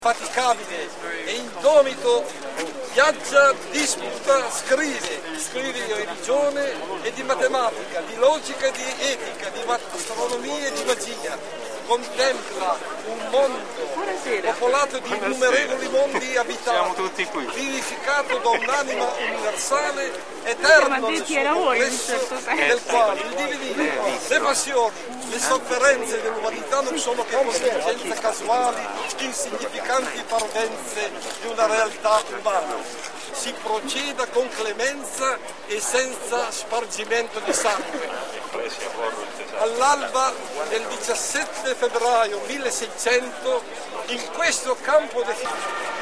Infaticabile e indomito viaggia, disputa, scrive di religione e di matematica, di logica e di etica, di astronomia e di magia. Contempla un mondo popolato di innumerevoli mondi abitati, vivificato da un'anima universale, eterno nel suo complesso, nel quale il divenire, le passioni, le sofferenze dell'umanità non sono che contingenze casuali, insignificanti parvenze di una realtà umana. Si proceda con clemenza e senza spargimento di sangue. All'alba del 17 febbraio 1600, in questo campo